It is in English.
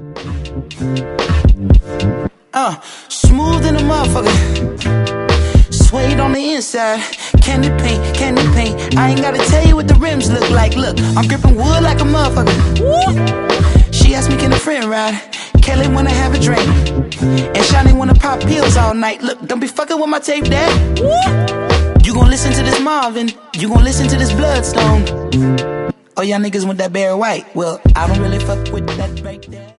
Smooth in a motherfucker. Suede on the inside. Candy paint. I ain't gotta tell you what the rims look like. Look, I'm gripping wood like a motherfucker. Woo! She asked me, can a friend ride? Kelly wanna have a drink. And Shani wanna pop pills all night. Look, don't be fucking with my tape, dad. Woo! You gon' listen to this Marvin. You gon' listen to this Bloodstone. Oh, y'all niggas want that Barry White. Well, I don't really fuck with